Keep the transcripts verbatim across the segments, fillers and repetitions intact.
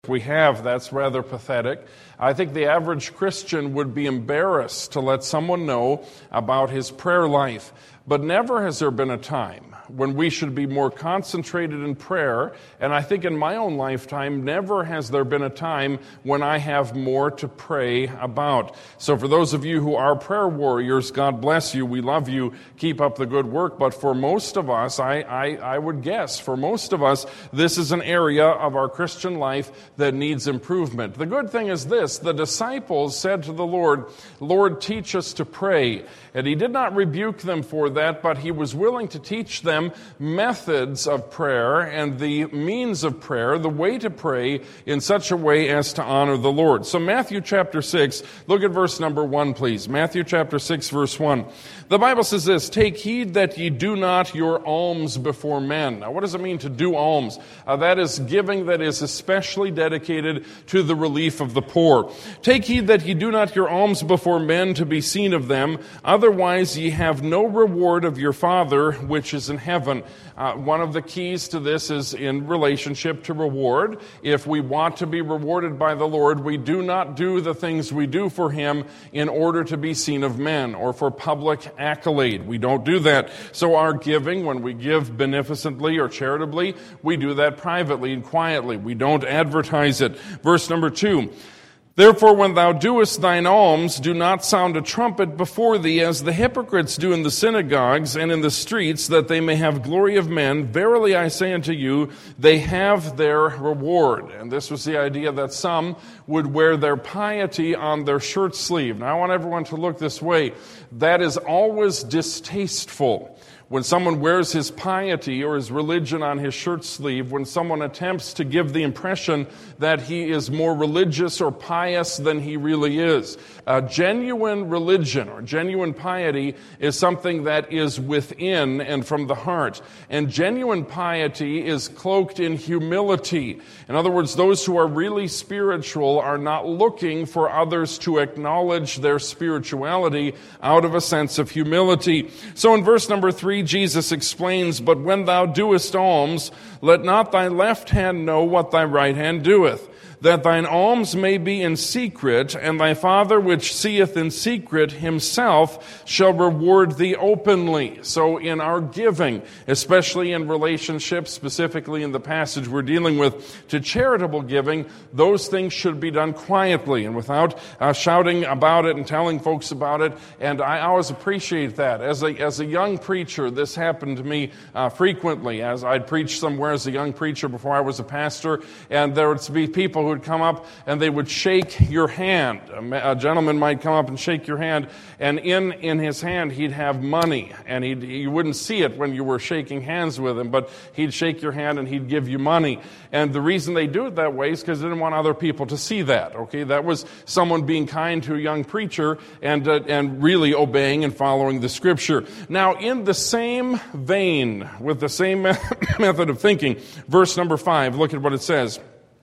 we have, that's rather pathetic. I think the average Christian would be embarrassed to let someone know about his prayer life. But never has there been a time when we should be more concentrated in prayer, and I think in my own lifetime, never has there been a time when I have more to pray about. So for those of you who are prayer warriors, God bless you, we love you, keep up the good work, but for most of us, I, I, I would guess, for most of us, this is an area of our Christian life that needs improvement. The good thing is this, the disciples said to the Lord, Lord, teach us to pray. And he did not rebuke them for that, but he was willing to teach them methods of prayer and the means of prayer, the way to pray in such a way as to honor the Lord. So Matthew chapter six, look at verse number one, please. Matthew chapter six, verse one. The Bible says this, take heed that ye do not your alms before men. Now, what does it mean to do alms? Uh, that is giving that is especially dedicated to the relief of the poor. Take heed that ye do not your alms before men to be seen of them, otherwise ye have no reward of your Father which is in heaven. Uh, one of the keys to this is in relationship to reward. If we want to be rewarded by the Lord, we do not do the things we do for Him in order to be seen of men or for public accolade. We don't do that. So our giving, when we give beneficently or charitably, we do that privately and quietly. We don't advertise it. Verse number two. Therefore, when thou doest thine alms, do not sound a trumpet before thee, as the hypocrites do in the synagogues and in the streets, that they may have glory of men. Verily I say unto you, they have their reward. And this was the idea that some would wear their piety on their shirt sleeve. Now, I want everyone to look this way. That is always distasteful. When someone wears his piety or his religion on his shirt sleeve, when someone attempts to give the impression that he is more religious or pious than he really is. A genuine religion or genuine piety is something that is within and from the heart. And genuine piety is cloaked in humility. In other words, those who are really spiritual are not looking for others to acknowledge their spirituality out of a sense of humility. So in verse number three, Jesus explains, but when thou doest alms, let not thy left hand know what thy right hand doeth, that thine alms may be in secret, and thy Father which seeth in secret himself shall reward thee openly. So in our giving, especially in relationships, specifically in the passage we're dealing with, to charitable giving, those things should be done quietly and without uh, shouting about it and telling folks about it. And I always appreciate that. As a, as a young preacher, this happened to me uh, frequently, as I'd preach somewhere as a young preacher before I was a pastor, and there would be people who would come up and they would shake your hand. A, a gentleman might come up and shake your hand, and in, in his hand he'd have money, and he'd, you wouldn't see it when you were shaking hands with him, but he'd shake your hand and he'd give you money. And the reason they do it that way is because they didn't want other people to see that. Okay, that was someone being kind to a young preacher and uh, and really obeying and following the Scripture. Now, in the same vein, with the same method of thinking, verse number five, look at what it says.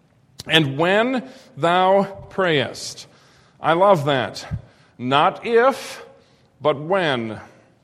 And when thou prayest. I love that. Not if, but when.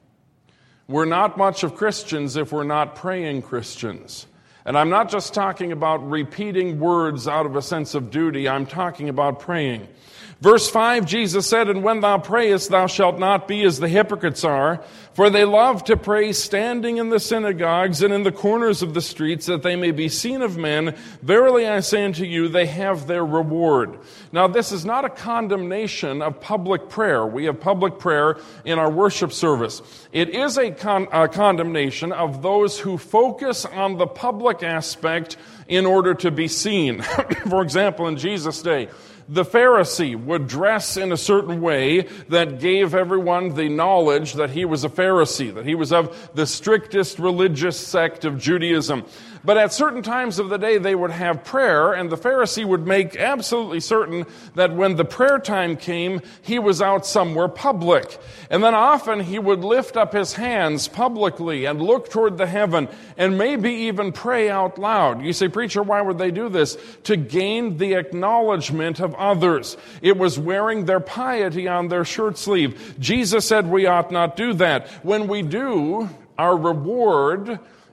We're not much of Christians if we're not praying Christians. And I'm not just talking about repeating words out of a sense of duty. I'm talking about praying. Verse five, Jesus said, and when thou prayest, thou shalt not be as the hypocrites are, for they love to pray standing in the synagogues and in the corners of the streets, that they may be seen of men. Verily I say unto you, they have their reward. Now, this is not a condemnation of public prayer. We have public prayer in our worship service. It is a, con- a condemnation of those who focus on the public aspect in order to be seen. For example, in Jesus' day, the Pharisee would dress in a certain way that gave everyone the knowledge that he was a Pharisee, that he was of the strictest religious sect of Judaism. But at certain times of the day, they would have prayer, and the Pharisee would make absolutely certain that when the prayer time came, he was out somewhere public. And then often he would lift up his hands publicly and look toward the heaven and maybe even pray out loud. You say, preacher, why would they do this? To gain the acknowledgement of others. It was wearing their piety on their shirt sleeve. Jesus said we ought not do that. When we do, our reward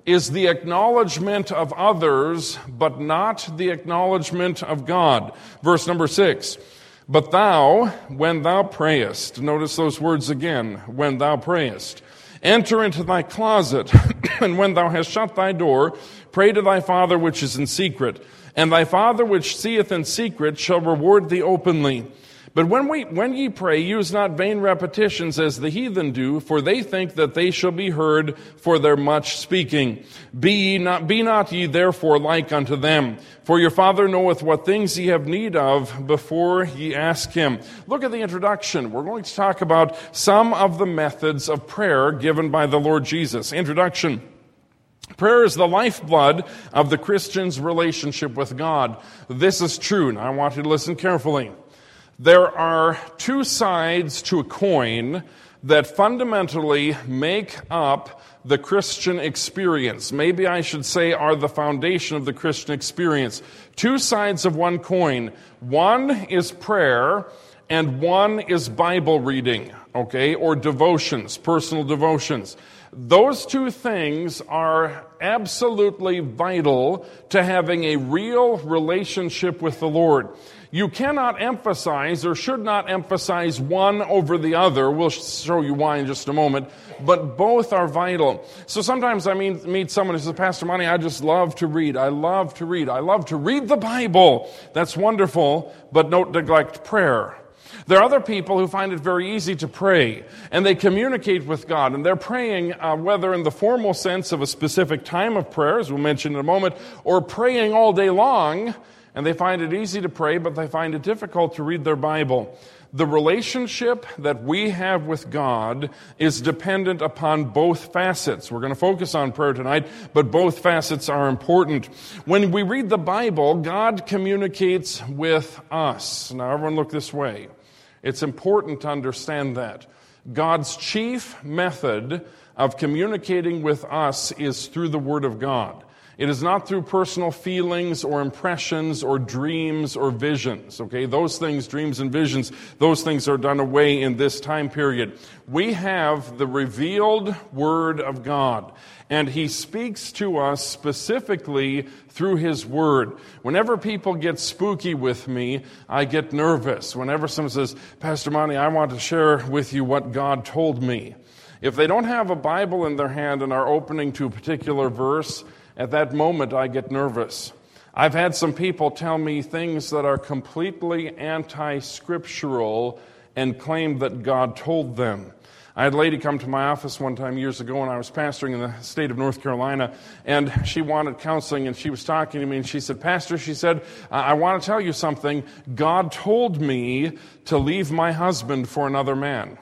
is the acknowledgement of others, but not the acknowledgement of God. Verse number six. But thou, when thou prayest, notice those words again, when thou prayest, enter into thy closet, and when thou hast shut thy door, pray to thy Father which is in secret, and thy Father which seeth in secret shall reward thee openly. But when we when ye pray, use not vain repetitions as the heathen do, for they think that they shall be heard for their much speaking. Be ye not be not ye therefore like unto them, for your Father knoweth what things ye have need of before ye ask him. Look at the introduction. We're going to talk about some of the methods of prayer given by the Lord Jesus. Introduction. Prayer is the lifeblood of the Christian's relationship with God. This is true. Now I want you to listen carefully. There are two sides to a coin that fundamentally make up the Christian experience. Maybe I should say are the foundation of the Christian experience. Two sides of one coin. One is prayer and one is Bible reading, okay, or devotions, personal devotions. Those two things are absolutely vital to having a real relationship with the Lord. You cannot emphasize or should not emphasize one over the other. We'll show you why in just a moment. But both are vital. So sometimes I mean, meet someone who says, Pastor Monty, I just love to read. I love to read. I love to read the Bible. That's wonderful, but don't neglect prayer. There are other people who find it very easy to pray, and they communicate with God, and they're praying uh, whether in the formal sense of a specific time of prayer, as we'll mention in a moment, or praying all day long, and they find it easy to pray, but they find it difficult to read their Bible. The relationship that we have with God is dependent upon both facets. We're going to focus on prayer tonight, but both facets are important. When we read the Bible, God communicates with us. Now, everyone look this way. It's important to understand that. God's chief method of communicating with us is through the Word of God. It is not through personal feelings or impressions or dreams or visions. Okay, those things, dreams and visions, those things are done away in this time period. We have the revealed Word of God, and He speaks to us specifically through His Word. Whenever people get spooky with me, I get nervous. Whenever someone says, Pastor Monty, I want to share with you what God told me. If they don't have a Bible in their hand and are opening to a particular verse, at that moment, I get nervous. I've had some people tell me things that are completely anti-scriptural and claim that God told them. I had a lady come to my office one time years ago when I was pastoring in the state of North Carolina, and she wanted counseling, and she was talking to me, and she said, Pastor, she said, I want to tell you something. God told me to leave my husband for another man.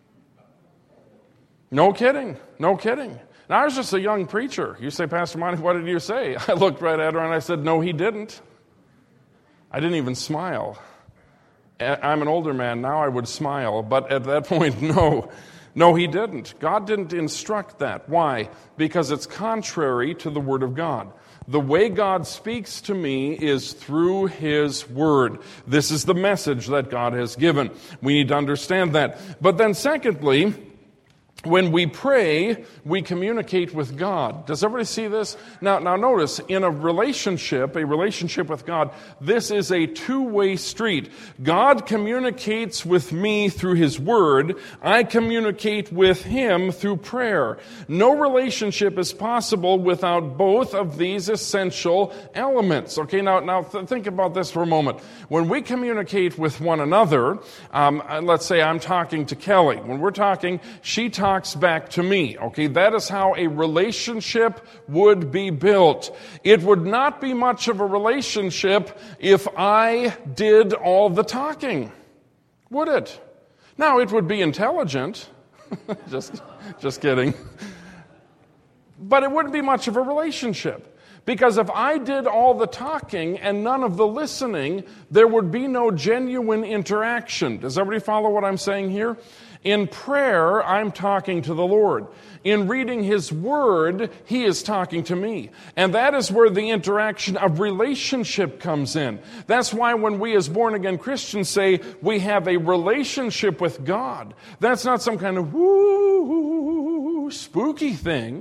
No kidding. No kidding. Now, I was just a young preacher. You say, Pastor Monty, what did you say? I looked right at her and I said, no, he didn't. I didn't even smile. I'm an older man. Now I would smile. But at that point, no. No, he didn't. God didn't instruct that. Why? Because it's contrary to the Word of God. The way God speaks to me is through His Word. This is the message that God has given. We need to understand that. But then secondly, when we pray, we communicate with God. Does everybody see this? Now, now notice, in a relationship, a relationship with God, this is a two-way street. God communicates with me through His Word. I communicate with Him through prayer. No relationship is possible without both of these essential elements. Okay, now, now th- think about this for a moment. When we communicate with one another, um, let's say I'm talking to Kelly. When we're talking, she talks talks back to me. Okay, that is how a relationship would be built. It would not be much of a relationship if I did all the talking, would it? Now, it would be intelligent. just, just kidding. But it wouldn't be much of a relationship. Because if I did all the talking and none of the listening, there would be no genuine interaction. Does everybody follow what I'm saying here? In prayer, I'm talking to the Lord. In reading His Word, He is talking to me. And that is where the interaction of relationship comes in. That's why when we as born-again Christians say we have a relationship with God, that's not some kind of woo, spooky thing.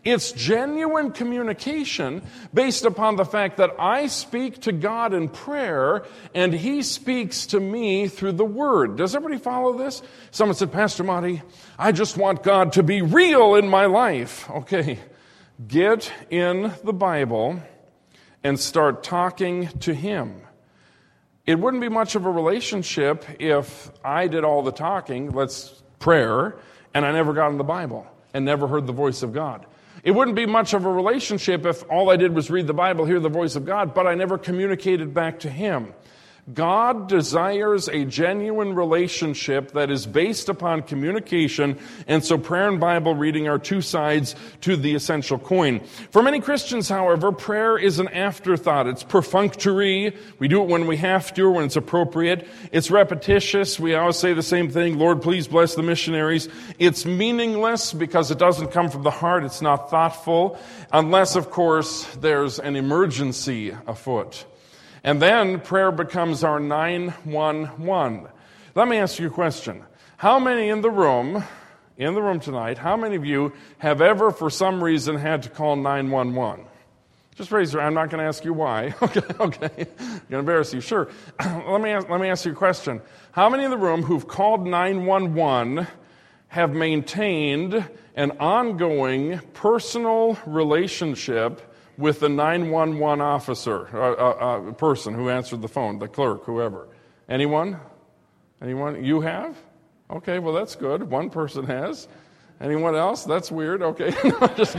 It's genuine communication based upon the fact that I speak to God in prayer and He speaks to me through the Word. Does everybody follow this? Someone said, Pastor Monty, I just want God to be real in my life. Okay, get in the Bible and start talking to Him. It wouldn't be much of a relationship if I did all the talking, let's prayer, and I never got in the Bible and never heard the voice of God. It wouldn't be much of a relationship if all I did was read the Bible, hear the voice of God, but I never communicated back to Him. God desires a genuine relationship that is based upon communication, and so prayer and Bible reading are two sides to the essential coin. For many Christians, however, prayer is an afterthought. It's perfunctory. We do it when we have to or when it's appropriate. It's repetitious. We always say the same thing, Lord, please bless the missionaries. It's meaningless because it doesn't come from the heart. It's not thoughtful, unless, of course, there's an emergency afoot. And then prayer becomes our nine one one. Let me ask you a question. How many in the room, in the room tonight, how many of you have ever for some reason had to call nine one one? Just raise your hand. I'm not going to ask you why. Okay, okay. I'm going to embarrass you. Sure. let me ask, let me ask you a question. How many in the room who've called nine one one have maintained an ongoing personal relationship with the nine one one officer, a uh, uh, person who answered the phone, the clerk, whoever? Anyone? Anyone? You have? Okay, well, that's good. One person has. Anyone else? That's weird. Okay. Just,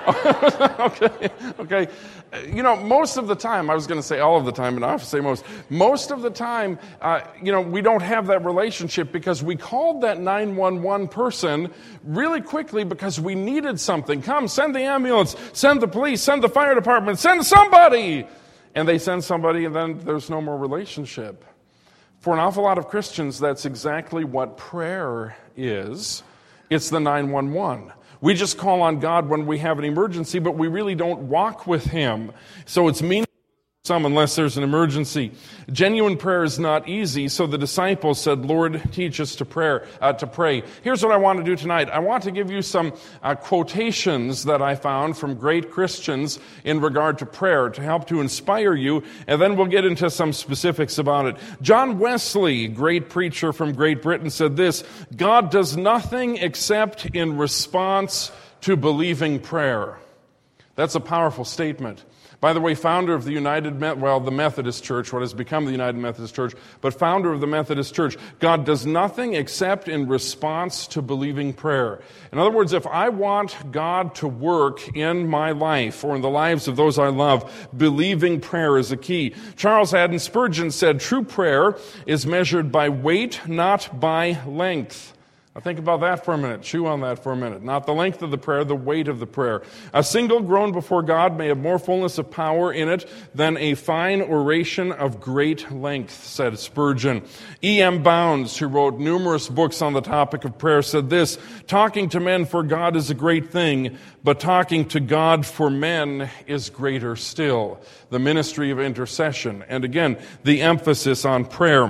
okay. Okay. You know, most of the time, I was going to say all of the time, and I have to say most. Most of the time, uh, you know, we don't have that relationship because we called that nine one one person really quickly because we needed something. Come, send the ambulance, send the police, send the fire department, send somebody. And they send somebody, and then there's no more relationship. For an awful lot of Christians, that's exactly what prayer is. It's the nine one one. We just call on God when we have an emergency, but we really don't walk with Him. So it's meaningless to some unless there's an emergency. Genuine prayer is not easy, so the disciples said, Lord, teach us to prayer, uh, to pray. Here's what I want to do tonight. I want to give you some uh, quotations that I found from great Christians in regard to prayer to help to inspire you, and then we'll get into some specifics about it. John Wesley, great preacher from Great Britain, said this, God does nothing except in response to believing prayer. That's a powerful statement. By the way, founder of the United, well, the Methodist Church, what has become the United Methodist Church, but founder of the Methodist Church, God does nothing except in response to believing prayer. In other words, if I want God to work in my life or in the lives of those I love, believing prayer is a key. Charles Haddon Spurgeon said, true prayer is measured by weight, not by length. Now think about that for a minute. Chew on that for a minute. Not the length of the prayer, the weight of the prayer. A single groan before God may have more fullness of power in it than a fine oration of great length, said Spurgeon. E M Bounds, who wrote numerous books on the topic of prayer, said this, talking to men for God is a great thing, but talking to God for men is greater still. The ministry of intercession. And again, the emphasis on prayer.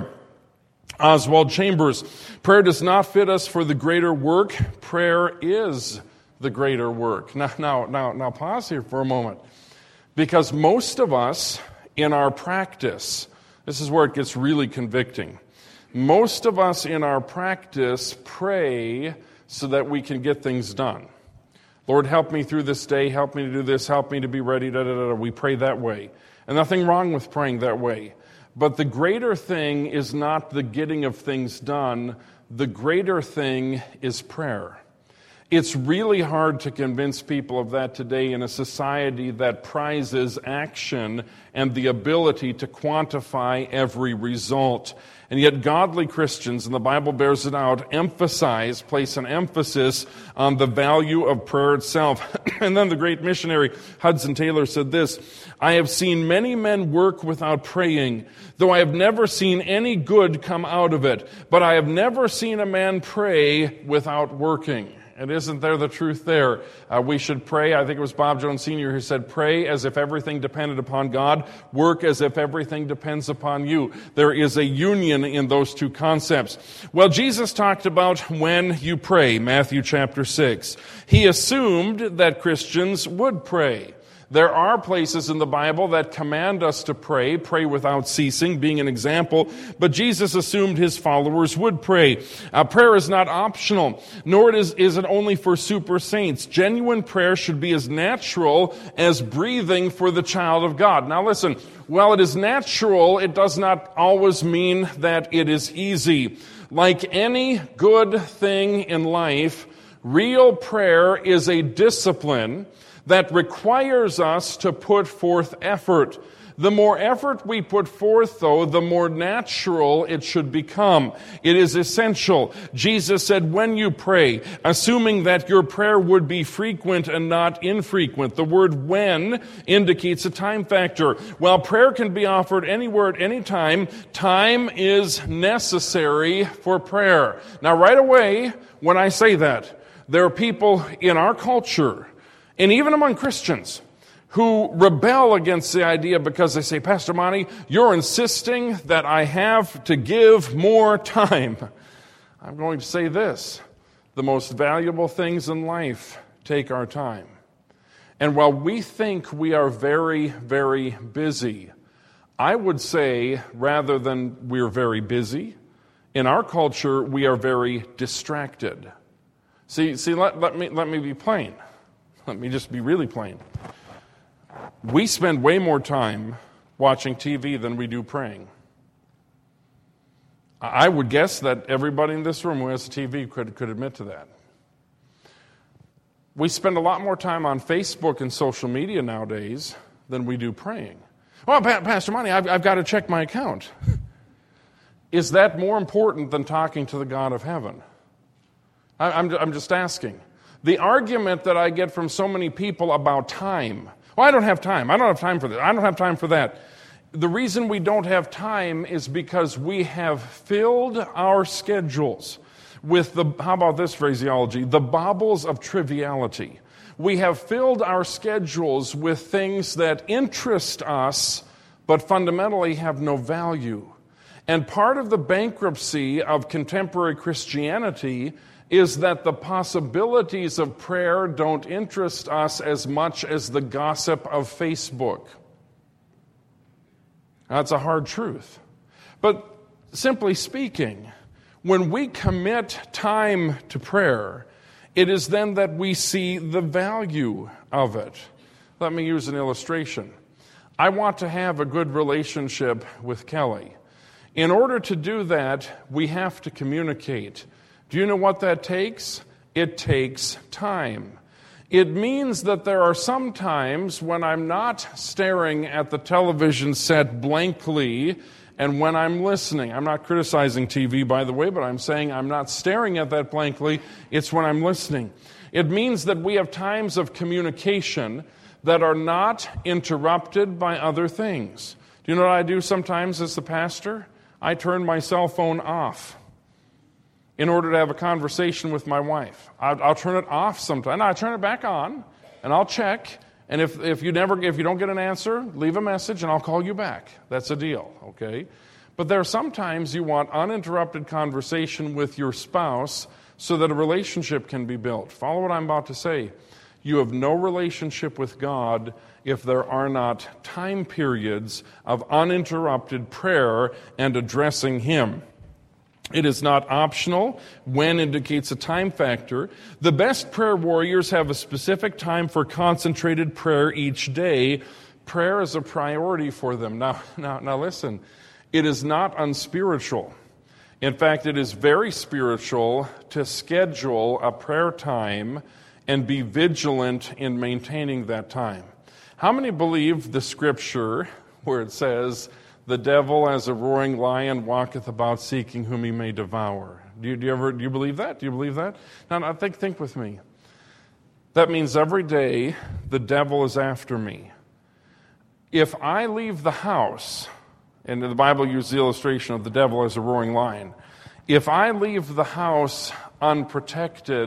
Oswald Chambers, prayer does not fit us for the greater work. Prayer is the greater work. Now, now, now, now pause here for a moment. Because most of us in our practice, this is where it gets really convicting. Most of us in our practice pray so that we can get things done. Lord, help me through this day. Help me to do this. Help me to be ready. Da, da, da, da. We pray that way. And nothing wrong with praying that way. But the greater thing is not the getting of things done. The greater thing is prayer. It's really hard to convince people of that today in a society that prizes action and the ability to quantify every result. And yet godly Christians, and the Bible bears it out, emphasize, place an emphasis on the value of prayer itself. And then the great missionary Hudson Taylor said this, I have seen many men work without praying, though I have never seen any good come out of it. But I have never seen a man pray without working. And isn't there the truth there? Uh, we should pray. I think it was Bob Jones Senior who said, pray as if everything depended upon God. Work as if everything depends upon you. There is a union in those two concepts. Well, Jesus talked about when you pray, Matthew chapter six. He assumed that Christians would pray. There are places in the Bible that command us to pray, pray without ceasing, being an example, but Jesus assumed his followers would pray. Uh, prayer is not optional, nor is, is it only for super saints. Genuine prayer should be as natural as breathing for the child of God. Now listen, while it is natural, it does not always mean that it is easy. Like any good thing in life, real prayer is a discipline that requires us to put forth effort. The more effort we put forth, though, the more natural it should become. It is essential. Jesus said, when you pray, assuming that your prayer would be frequent and not infrequent. The word when indicates a time factor. While prayer can be offered anywhere at any time, time is necessary for prayer. Now, right away, when I say that, there are people in our culture, and even among Christians, who rebel against the idea because they say, Pastor Monty, you're insisting that I have to give more time. I'm going to say this. The most valuable things in life take our time. And while we think we are very, very busy, I would say rather than we're very busy, in our culture, we are very distracted. See, see, let, let me let me be plain. Let me just be really plain. We spend way more time watching T V than we do praying. I would guess that everybody in this room who has a T V could, could admit to that. We spend a lot more time on Facebook and social media nowadays than we do praying. Well, Pastor Monty, I've, I've got to check my account. Is that more important than talking to the God of heaven? I, I'm, I'm just asking. The argument that I get from so many people about time, well, I don't have time. I don't have time for this. I don't have time for that. The reason we don't have time is because we have filled our schedules with the, how about this phraseology, the baubles of triviality. We have filled our schedules with things that interest us, but fundamentally have no value. And part of the bankruptcy of contemporary Christianity is that the possibilities of prayer don't interest us as much as the gossip of Facebook. That's a hard truth. But simply speaking, when we commit time to prayer, it is then that we see the value of it. Let me use an illustration. I want to have a good relationship with Kelly. In order to do that, we have to communicate. Do you know what that takes? It takes time. It means that there are some times when I'm not staring at the television set blankly and when I'm listening. I'm not criticizing T V, by the way, but I'm saying I'm not staring at that blankly. It's when I'm listening. It means that we have times of communication that are not interrupted by other things. Do you know what I do sometimes as the pastor? I turn my cell phone off in order to have a conversation with my wife. I'll, I'll turn it off sometimes. And I turn it back on, and I'll check. And if, if you never, if you don't get an answer, leave a message, and I'll call you back. That's a deal, okay? But there are sometimes you want uninterrupted conversation with your spouse so that a relationship can be built. Follow what I'm about to say. You have no relationship with God if there are not time periods of uninterrupted prayer and addressing Him. It is not optional. When indicates a time factor. The best prayer warriors have a specific time for concentrated prayer each day. Prayer is a priority for them. Now, now, now listen. It is not unspiritual. In fact, it is very spiritual to schedule a prayer time and be vigilant in maintaining that time. How many believe the scripture where it says, the devil as a roaring lion walketh about seeking whom he may devour? Do you, do you ever do you believe that? Do you believe that? Now, now think think with me. That means every day the devil is after me. If I leave the house, and the Bible uses the illustration of the devil as a roaring lion, if I leave the house unprotected,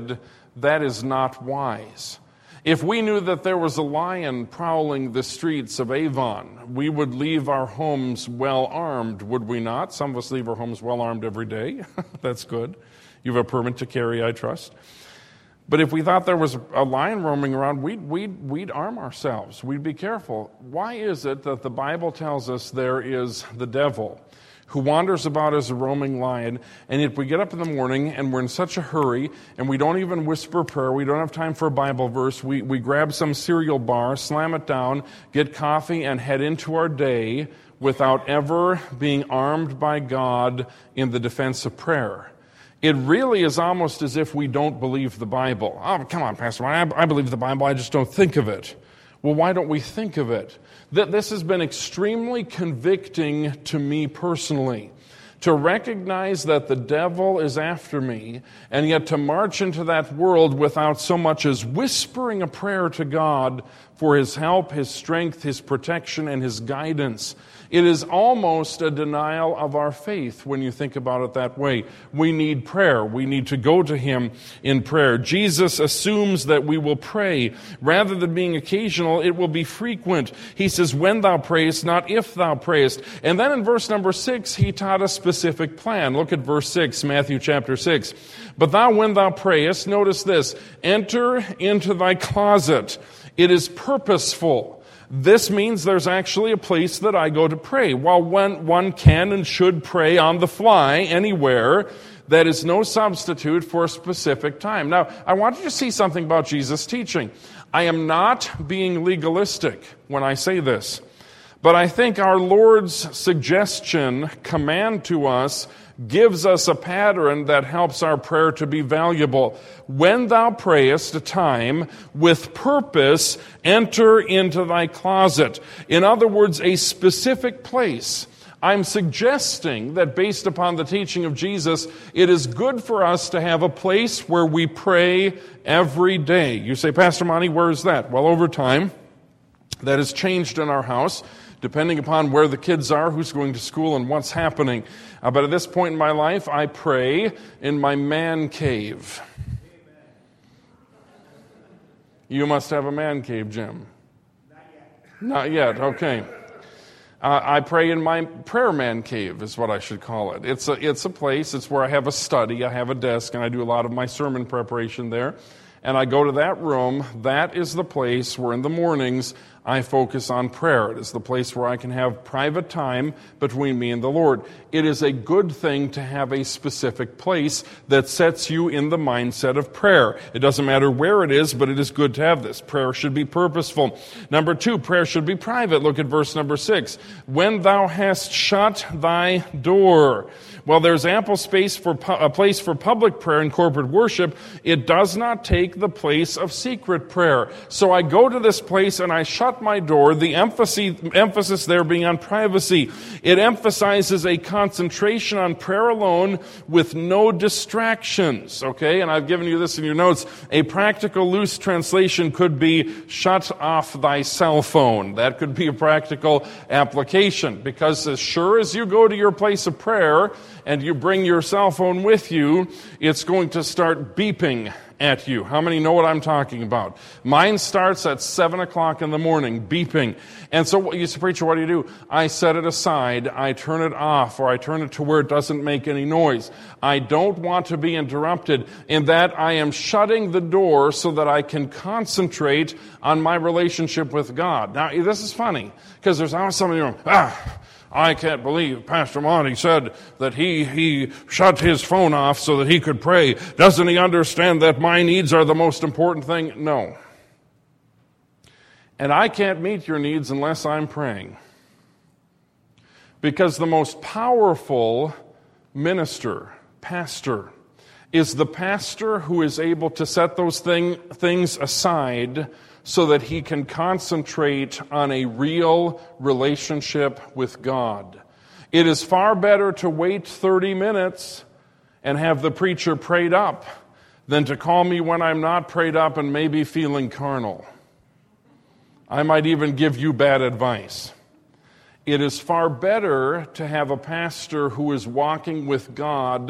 that is not wise. If we knew that there was a lion prowling the streets of Avon, we would leave our homes well armed, would we not? Some of us leave our homes well armed every day. That's good. You have a permit to carry, I trust. But if we thought there was a lion roaming around, we'd, we'd, we'd arm ourselves. We'd be careful. Why is it that the Bible tells us there is the devil who wanders about as a roaming lion, and if we get up in the morning and we're in such a hurry and we don't even whisper prayer, we don't have time for a Bible verse, we, we grab some cereal bar, slam it down, get coffee, and head into our day without ever being armed by God in the defense of prayer. It really is almost as if we don't believe the Bible. Oh, come on, Pastor, I, I believe the Bible, I just don't think of it. Well, why don't we think of it? That this has been extremely convicting to me personally, to recognize that the devil is after me, and yet to march into that world without so much as whispering a prayer to God for his help, his strength, his protection, and his guidance. It is almost a denial of our faith when you think about it that way. We need prayer. We need to go to him in prayer. Jesus assumes that we will pray. Rather than being occasional, it will be frequent. He says, when thou prayest, not if thou prayest. And then in verse number six, he taught a specific plan. Look at verse six, Matthew chapter six. But thou, when thou prayest, notice this, enter into thy closet. It is purposeful. This means there's actually a place that I go to pray. While one, one can and should pray on the fly anywhere, that is no substitute for a specific time. Now, I want you to see something about Jesus' teaching. I am not being legalistic when I say this, but I think our Lord's suggestion, command to us, gives us a pattern that helps our prayer to be valuable. When thou prayest a time with purpose, enter into thy closet. In other words, a specific place. I'm suggesting that based upon the teaching of Jesus, it is good for us to have a place where we pray every day. You say, Pastor Monty, where is that? Well, over time, that has changed in our house, depending upon where the kids are, who's going to school, and what's happening. Uh, but at this point in my life, I pray in my man cave. Amen. You must have a man cave, Jim. Not yet. Not yet, okay. Uh, I pray in my prayer man cave is what I should call it. It's a, it's a place, it's where I have a study, I have a desk, and I do a lot of my sermon preparation there. And I go to that room. That is the place where in the mornings I focus on prayer. It is the place where I can have private time between me and the Lord. It is a good thing to have a specific place that sets you in the mindset of prayer. It doesn't matter where it is, but it is good to have this. Prayer should be purposeful. Number two, prayer should be private. Look at verse number six. When thou hast shut thy door. Well, there's ample space for pu- a place for public prayer and corporate worship. It does not take the place of secret prayer. So I go to this place and I shut my door, the emphasis, emphasis there being on privacy. It emphasizes a concentration on prayer alone with no distractions, okay? And I've given you this in your notes. A practical loose translation could be shut off thy cell phone. That could be a practical application, because as sure as you go to your place of prayer and you bring your cell phone with you, it's going to start beeping at you. How many know what I'm talking about? Mine starts at seven o'clock in the morning, beeping. And so you say, preacher, what do you do? I set it aside, I turn it off, or I turn it to where it doesn't make any noise. I don't want to be interrupted. In that, I am shutting the door so that I can concentrate on my relationship with God. Now, this is funny, because there's always somebody going, ah, I can't believe Pastor Monty said that he, he shut his phone off so that he could pray. Doesn't he understand that my needs are the most important thing? No. And I can't meet your needs unless I'm praying. Because the most powerful minister, pastor, is the pastor who is able to set those thing, things aside so that he can concentrate on a real relationship with God. It is far better to wait thirty minutes and have the preacher prayed up than to call me when I'm not prayed up and maybe feeling carnal. I might even give you bad advice. It is far better to have a pastor who is walking with God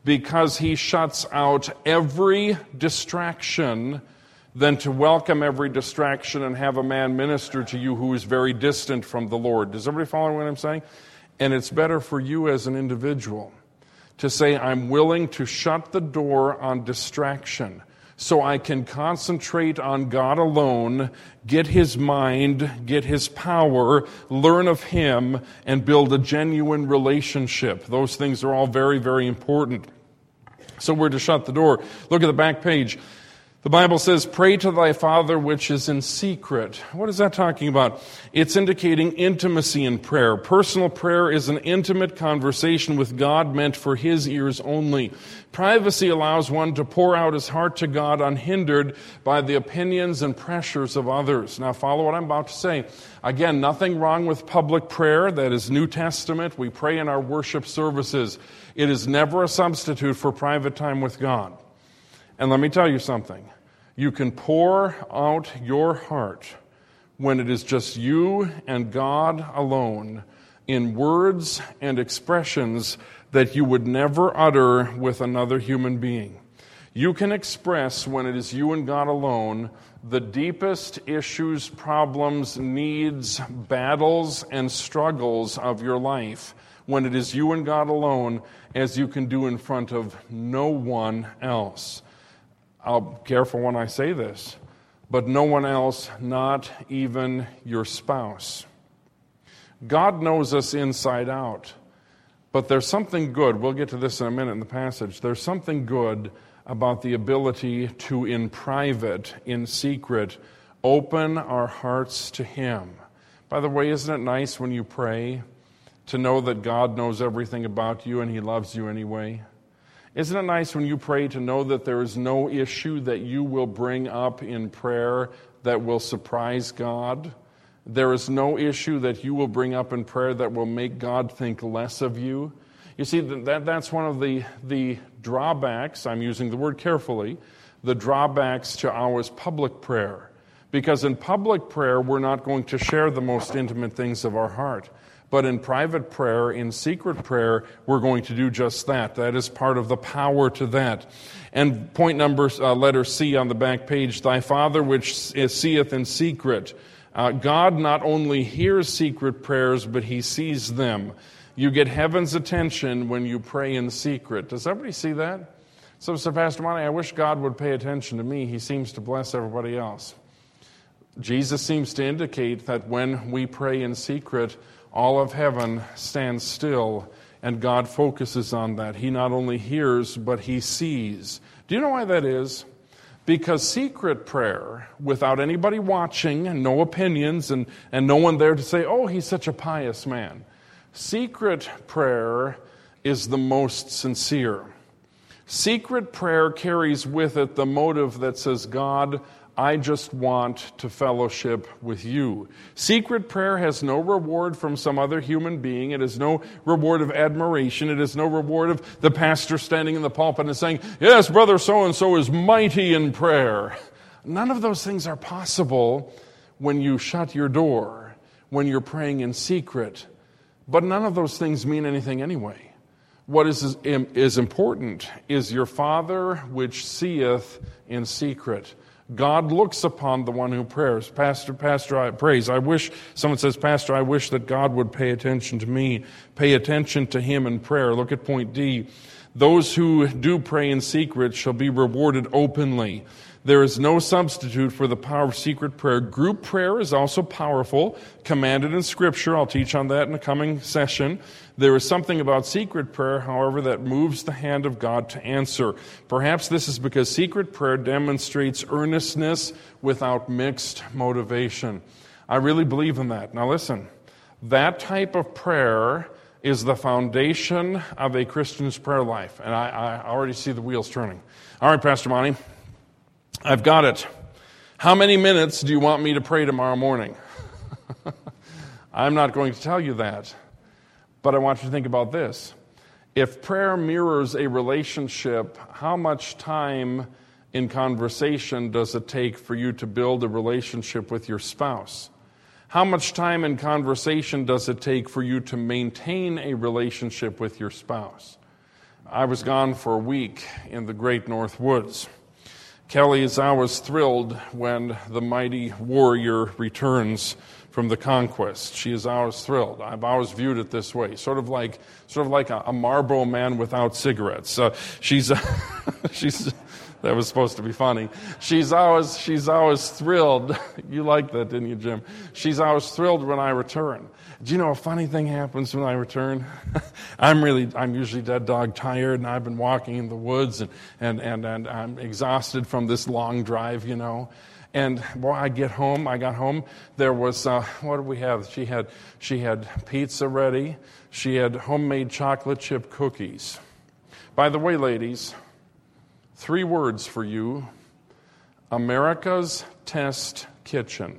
because he shuts out every distraction than to welcome every distraction and have a man minister to you who is very distant from the Lord. Does everybody follow what I'm saying? And it's better for you as an individual to say, I'm willing to shut the door on distraction so I can concentrate on God alone, get his mind, get his power, learn of him, and build a genuine relationship. Those things are all very, very important. So we're to shut the door. Look at the back page. The Bible says, pray to thy Father which is in secret. What is that talking about? It's indicating intimacy in prayer. Personal prayer is an intimate conversation with God meant for his ears only. Privacy allows one to pour out his heart to God unhindered by the opinions and pressures of others. Now follow what I'm about to say. Again, nothing wrong with public prayer. That is New Testament. We pray in our worship services. It is never a substitute for private time with God. And let me tell you something. You can pour out your heart when it is just you and God alone in words and expressions that you would never utter with another human being. You can express, when it is you and God alone, the deepest issues, problems, needs, battles, and struggles of your life, when it is you and God alone, as you can do in front of no one else. I'll be careful when I say this, but no one else, not even your spouse. God knows us inside out, but there's something good. We'll get to this in a minute in the passage. There's something good about the ability to, in private, in secret, open our hearts to him. By the way, isn't it nice when you pray to know that God knows everything about you and he loves you anyway? Isn't it nice when you pray to know that there is no issue that you will bring up in prayer that will surprise God? There is no issue that you will bring up in prayer that will make God think less of you. You see, that, that's one of the, the drawbacks, I'm using the word carefully, the drawbacks to our public prayer. Because in public prayer, we're not going to share the most intimate things of our heart. But in private prayer, in secret prayer, we're going to do just that. That is part of the power to that. And point number, uh, letter C on the back page, thy Father which seeth in secret. Uh, God not only hears secret prayers, but he sees them. You get heaven's attention when you pray in secret. Does everybody see that? So, Sir Pastor Monty, I wish God would pay attention to me. He seems to bless everybody else. Jesus seems to indicate that when we pray in secret, all of heaven stands still, and God focuses on that. He not only hears, but he sees. Do you know why that is? Because secret prayer, without anybody watching, and no opinions, and, and no one there to say, oh, he's such a pious man. Secret prayer is the most sincere. Secret prayer carries with it the motive that says, God, I just want to fellowship with you. Secret prayer has no reward from some other human being. It has no reward of admiration. It has no reward of the pastor standing in the pulpit and saying, yes, brother so-and-so is mighty in prayer. None of those things are possible when you shut your door, when you're praying in secret. But none of those things mean anything anyway. What is, is important is your Father which seeth in secret. God looks upon the one who prays. Pastor, Pastor, I prays. I wish, someone says, Pastor, I wish that God would pay attention to me. Pay attention to him in prayer. Look at point D. Those who do pray in secret shall be rewarded openly. There is no substitute for the power of secret prayer. Group prayer is also powerful, commanded in Scripture. I'll teach on that in a coming session. There is something about secret prayer, however, that moves the hand of God to answer. Perhaps this is because secret prayer demonstrates earnestness without mixed motivation. I really believe in that. Now listen, that type of prayer is the foundation of a Christian's prayer life. And I, I already see the wheels turning. All right, Pastor Monty, I've got it. How many minutes do you want me to pray tomorrow morning? I'm not going to tell you that. But I want you to think about this. If prayer mirrors a relationship, how much time in conversation does it take for you to build a relationship with your spouse? How much time in conversation does it take for you to maintain a relationship with your spouse? I was gone for a week in the Great North Woods. Kelly is always thrilled when the mighty warrior returns from the conquest. She is always thrilled. I've always viewed it this way, sort of like, sort of like a, a Marlboro man without cigarettes. Uh, she's, uh, she's. That was supposed to be funny. She's always, she's always thrilled. You liked that, didn't you, Jim? She's always thrilled when I return. Do you know a funny thing happens when I return? I'm really, I'm usually dead dog tired, and I've been walking in the woods, and, and, and, and I'm exhausted from this long drive, you know. And boy, I get home. I got home. There was uh, what did we have? She had she had pizza ready. She had homemade chocolate chip cookies. By the way, ladies, three words for you: America's Test Kitchen.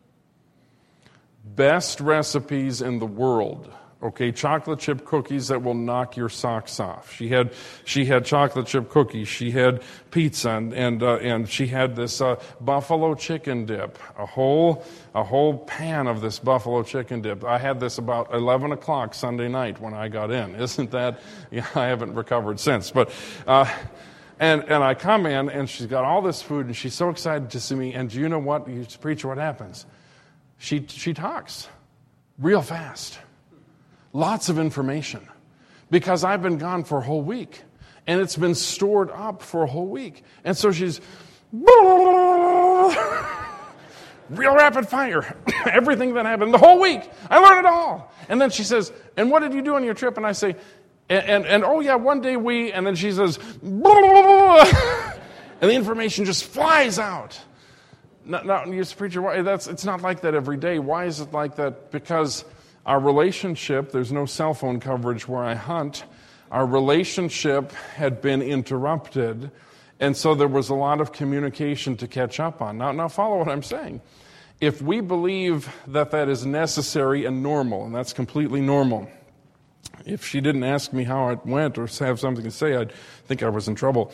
Best recipes in the world. Okay, chocolate chip cookies that will knock your socks off. She had she had chocolate chip cookies. She had pizza, and and, uh, and she had this uh, buffalo chicken dip. A whole a whole pan of this buffalo chicken dip. I had this about eleven o'clock Sunday night when I got in. Isn't that? Yeah, I haven't recovered since, but. Uh, And and I come in, and she's got all this food, and she's so excited to see me. And do you know what? You preacher, what happens? She she talks real fast. Lots of information. Because I've been gone for a whole week. And it's been stored up for a whole week. And so she's real rapid fire. Everything that happened the whole week. I learned it all. And then she says, and what did you do on your trip? And I say, And, and, and oh yeah, one day we, and then she says, and the information just flies out. Now, now you preacher, why, that's, it's not like that every day. Why is it like that? Because our relationship, there's no cell phone coverage where I hunt. Our relationship had been interrupted, and so there was a lot of communication to catch up on. Now, now follow what I'm saying. If we believe that that is necessary and normal, and that's completely normal. If she didn't ask me how it went or have something to say, I'd think I was in trouble.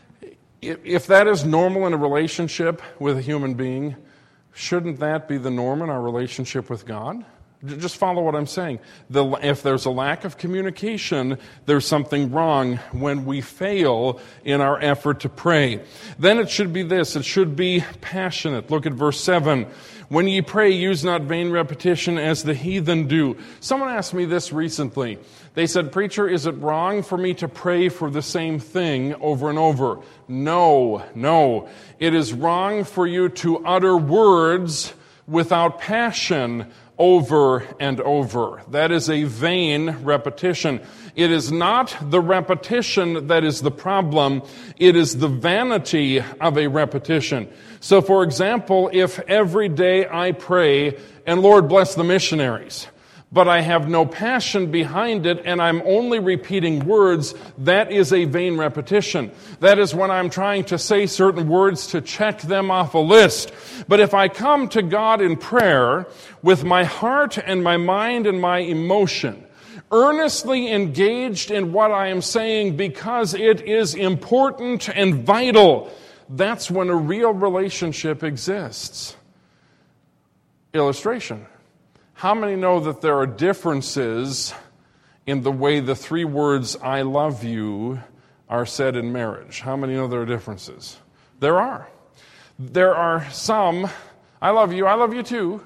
If that is normal in a relationship with a human being, shouldn't that be the norm in our relationship with God? Just follow what I'm saying. The, if there's a lack of communication, there's something wrong when we fail in our effort to pray. Then it should be this. It should be passionate. Look at verse seven. When ye pray, use not vain repetition as the heathen do. Someone asked me this recently. They said, preacher, is it wrong for me to pray for the same thing over and over? No, no. It is wrong for you to utter words without passion over and over. That is a vain repetition. It is not the repetition that is the problem. It is the vanity of a repetition. So, for example, if every day I pray, and Lord bless the missionaries, but I have no passion behind it, and I'm only repeating words, that is a vain repetition. That is when I'm trying to say certain words to check them off a list. But if I come to God in prayer with my heart and my mind and my emotion, earnestly engaged in what I am saying because it is important and vital, that's when a real relationship exists. Illustration. How many know that there are differences in the way the three words, I love you, are said in marriage? How many know there are differences? There are. There are some, I love you, I love you too,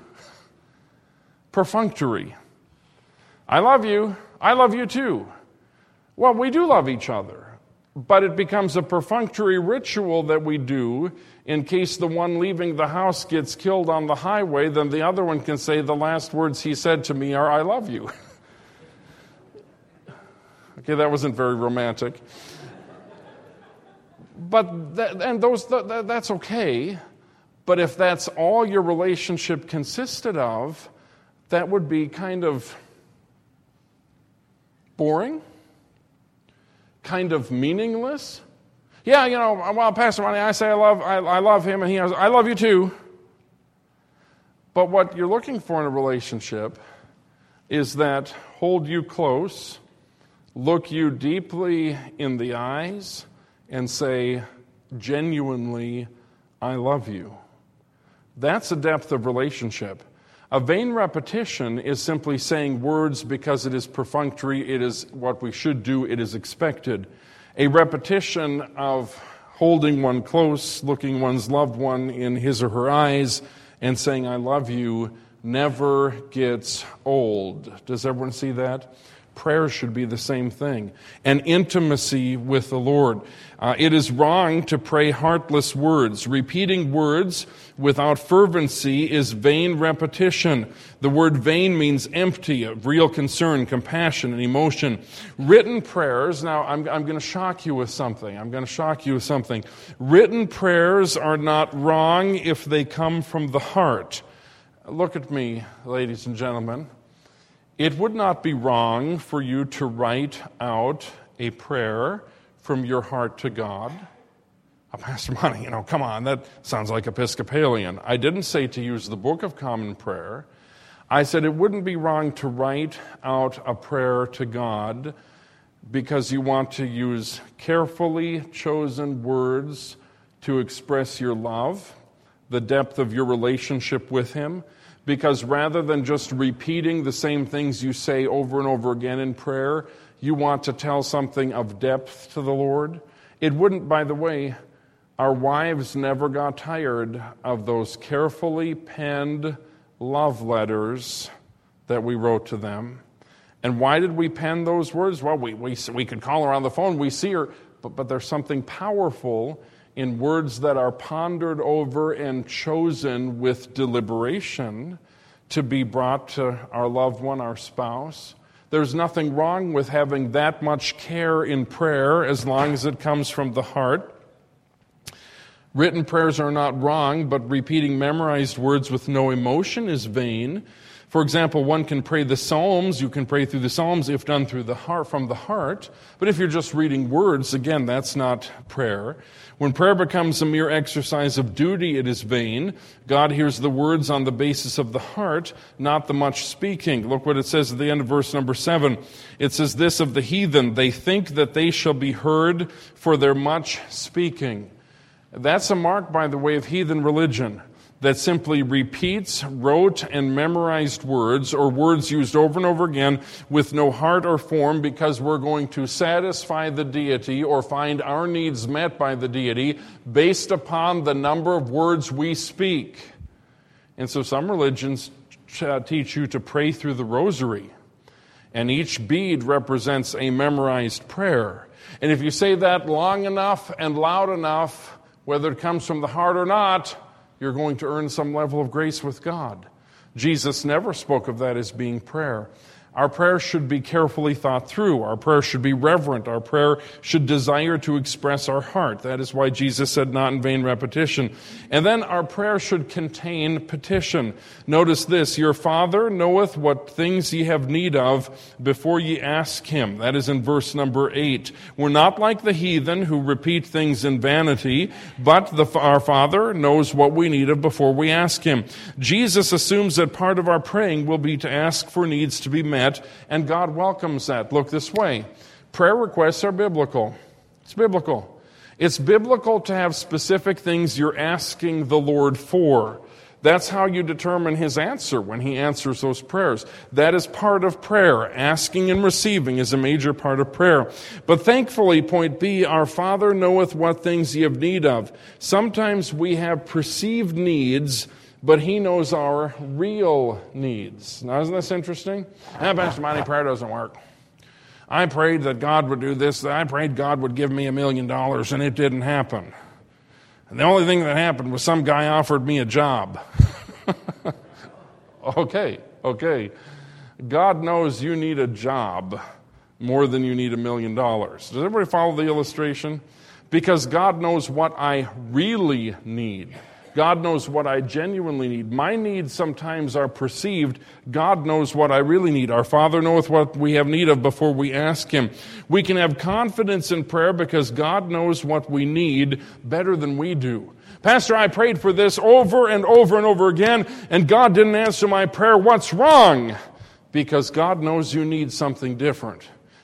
perfunctory. I love you, I love you too. Well, we do love each other, but it becomes a perfunctory ritual that we do in case the one leaving the house gets killed on the highway, then the other one can say the last words he said to me are, I love you. Okay, that wasn't very romantic. But, that, and those that, that's okay. But if that's all your relationship consisted of, that would be kind of boring, kind of meaningless. Yeah, you know, well, Pastor Ronnie, I say I love, I, I love him, and he goes, I love you too. But what you're looking for in a relationship is that hold you close, look you deeply in the eyes, and say, genuinely, I love you. That's a depth of relationship. A vain repetition is simply saying words because it is perfunctory, it is what we should do, it is expected. A repetition of holding one close, looking one's loved one in his or her eyes, and saying, I love you, never gets old. Does everyone see that? Prayer should be the same thing. An intimacy with the Lord. Uh, it is wrong to pray heartless words. Repeating words without fervency is vain repetition. The word vain means empty of real concern, compassion, and emotion. Written prayers, now I'm, I'm going to shock you with something. I'm going to shock you with something. Written prayers are not wrong if they come from the heart. Look at me, ladies and gentlemen. It would not be wrong for you to write out a prayer from your heart to God. Oh, Pastor Monty, you know, come on, that sounds like Episcopalian. I didn't say to use the Book of Common Prayer. I said it wouldn't be wrong to write out a prayer to God because you want to use carefully chosen words to express your love, the depth of your relationship with Him. Because rather than just repeating the same things you say over and over again in prayer, you want to tell something of depth to the Lord. It wouldn't, by the way, our wives never got tired of those carefully penned love letters that we wrote to them. And why did we pen those words? Well, we we, we could call her on the phone, we see her, but, but there's something powerful in words that are pondered over and chosen with deliberation to be brought to our loved one, our spouse. There's nothing wrong with having that much care in prayer as long as it comes from the heart. Written prayers are not wrong, but repeating memorized words with no emotion is vain. For example, one can pray the Psalms. You can pray through the Psalms if done through the heart, from the heart. But if you're just reading words, again, that's not prayer. When prayer becomes a mere exercise of duty, it is vain. God hears the words on the basis of the heart, not the much speaking. Look what it says at the end of verse number seven. It says this of the heathen, they think that they shall be heard for their much speaking. That's a mark, by the way, of heathen religion that simply repeats rote and memorized words or words used over and over again with no heart or form because we're going to satisfy the deity or find our needs met by the deity based upon the number of words we speak. And so some religions teach you to pray through the rosary, and each bead represents a memorized prayer. And if you say that long enough and loud enough, whether it comes from the heart or not, you're going to earn some level of grace with God. Jesus never spoke of that as being prayer. Our prayer should be carefully thought through. Our prayer should be reverent. Our prayer should desire to express our heart. That is why Jesus said, not in vain repetition. And then our prayer should contain petition. Notice this, your Father knoweth what things ye have need of before ye ask Him. That is in verse number eight. We're not like the heathen who repeat things in vanity, but the, our Father knows what we need of before we ask Him. Jesus assumes that part of our praying will be to ask for needs to be met, and God welcomes that. Look this way. Prayer requests are biblical. It's biblical. It's biblical to have specific things you're asking the Lord for. That's how you determine His answer when He answers those prayers. That is part of prayer. Asking and receiving is a major part of prayer. But thankfully, point B, our Father knoweth what things ye have need of. Sometimes we have perceived needs, but He knows our real needs. Now, isn't this interesting? Ah, Pastor Monty, prayer doesn't work. I prayed that God would do this. I prayed God would give me a million dollars, and it didn't happen. And the only thing that happened was some guy offered me a job. okay, okay. God knows you need a job more than you need a million dollars. Does everybody follow the illustration? Because God knows what I really need. God knows what I genuinely need. My needs sometimes are perceived. God knows what I really need. Our Father knoweth what we have need of before we ask Him. We can have confidence in prayer because God knows what we need better than we do. Pastor, I prayed for this over and over and over again, and God didn't answer my prayer. What's wrong? Because God knows you need something different.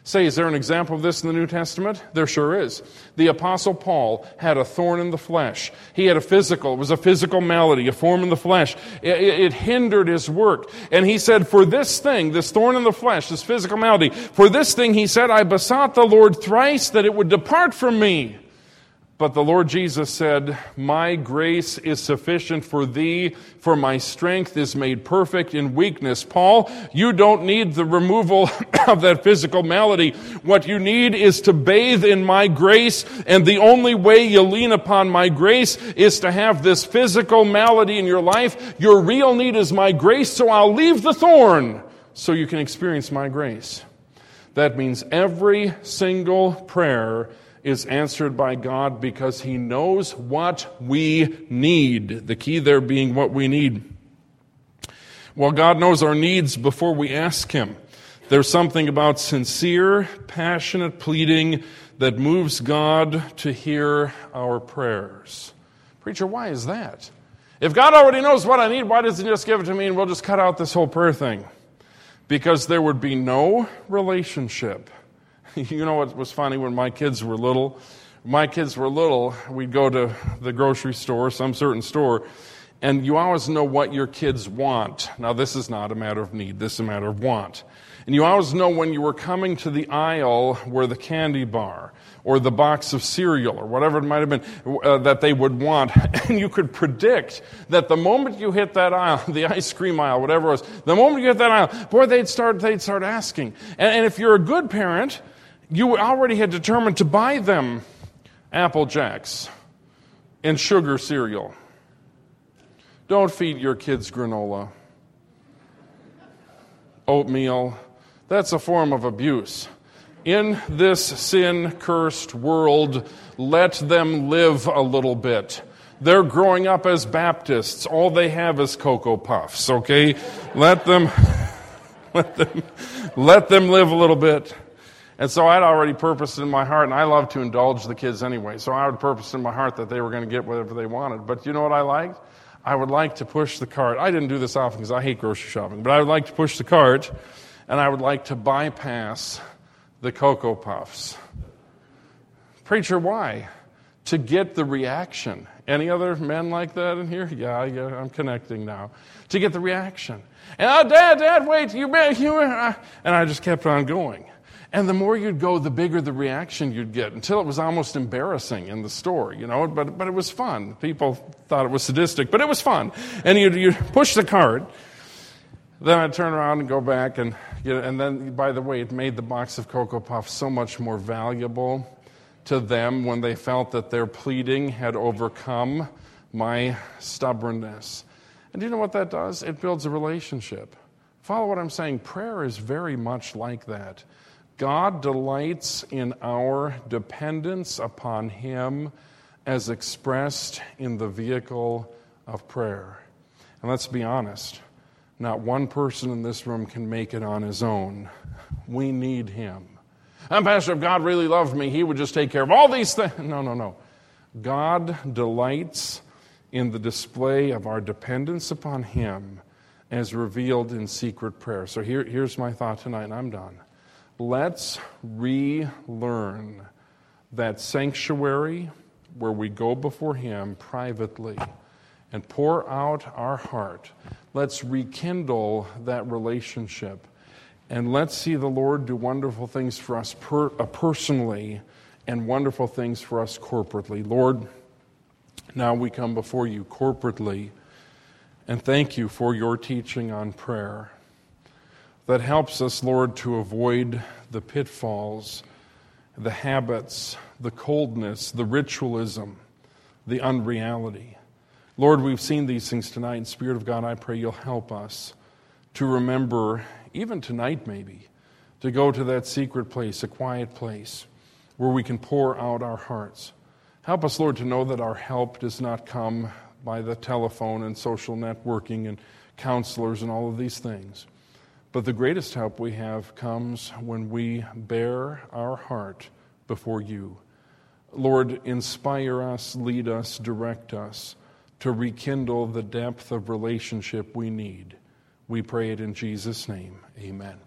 Say, is there an example of this in the New Testament? There sure is. The Apostle Paul had a thorn in the flesh. He had a physical, it was a physical malady, a form in the flesh. It, it hindered his work. And he said, for this thing, this thorn in the flesh, this physical malady, for this thing, he said, I besought the Lord thrice that it would depart from me. But the Lord Jesus said, my grace is sufficient for thee, for my strength is made perfect in weakness. Paul, you don't need the removal of that physical malady. What you need is to bathe in my grace, and the only way you lean upon my grace is to have this physical malady in your life. Your real need is my grace, so I'll leave the thorn so you can experience my grace. That means every single prayer is answered by God because He knows what we need. The key there being what we need. Well, God knows our needs before we ask Him. There's something about sincere, passionate pleading that moves God to hear our prayers. Preacher, why is that? If God already knows what I need, why doesn't He just give it to me and we'll just cut out this whole prayer thing? Because there would be no relationship. You know what was funny when my kids were little? My kids were little, we'd go to the grocery store, some certain store, and you always know what your kids want. Now, this is not a matter of need, this is a matter of want. And you always know when you were coming to the aisle where the candy bar or the box of cereal or whatever it might have been uh, that they would want. And you could predict that the moment you hit that aisle, the ice cream aisle, whatever it was, the moment you hit that aisle, boy, they'd start, they'd start asking. And, and if you're a good parent, you already had determined to buy them Apple Jacks and sugar cereal. Don't feed your kids granola. Oatmeal. That's a form of abuse. In this sin-cursed world, let them live a little bit. They're growing up as Baptists. All they have is Cocoa Puffs, okay? Let them, let them, let them live a little bit. And so I'd already purposed in my heart, and I love to indulge the kids anyway, so I would purpose in my heart that they were going to get whatever they wanted. But you know what I liked? I would like to push the cart. I didn't do this often because I hate grocery shopping, but I would like to push the cart, and I would like to bypass the Cocoa Puffs. Preacher, why? To get the reaction. Any other men like that in here? Yeah, yeah, I'm connecting now. To get the reaction. And, oh, Dad, Dad, wait, you, you, uh, and I just kept on going. And the more you'd go, the bigger the reaction you'd get, until it was almost embarrassing in the store, you know, but but it was fun. People thought it was sadistic, but it was fun. And you'd, you'd push the cart, then I'd turn around and go back, and you know, and then, by the way, it made the box of Cocoa Puffs so much more valuable to them when they felt that their pleading had overcome my stubbornness. And do you know what that does? It builds a relationship. Follow what I'm saying. Prayer is very much like that. God delights in our dependence upon Him as expressed in the vehicle of prayer. And let's be honest, not one person in this room can make it on his own. We need Him. And Pastor, if God really loved me, He would just take care of all these things. No, no, no. God delights in the display of our dependence upon Him as revealed in secret prayer. So here, here's my thought tonight, and I'm done. Let's relearn that sanctuary where we go before Him privately and pour out our heart. Let's rekindle that relationship. And let's see the Lord do wonderful things for us per, uh, personally and wonderful things for us corporately. Lord, now we come before You corporately and thank You for Your teaching on prayer that helps us, Lord, to avoid the pitfalls, the habits, the coldness, the ritualism, the unreality. Lord, we've seen these things tonight, and Spirit of God, I pray You'll help us to remember, even tonight maybe, to go to that secret place, a quiet place, where we can pour out our hearts. Help us, Lord, to know that our help does not come by the telephone and social networking and counselors and all of these things. But the greatest help we have comes when we bear our heart before You. Lord, inspire us, lead us, direct us to rekindle the depth of relationship we need. We pray it in Jesus' name. Amen.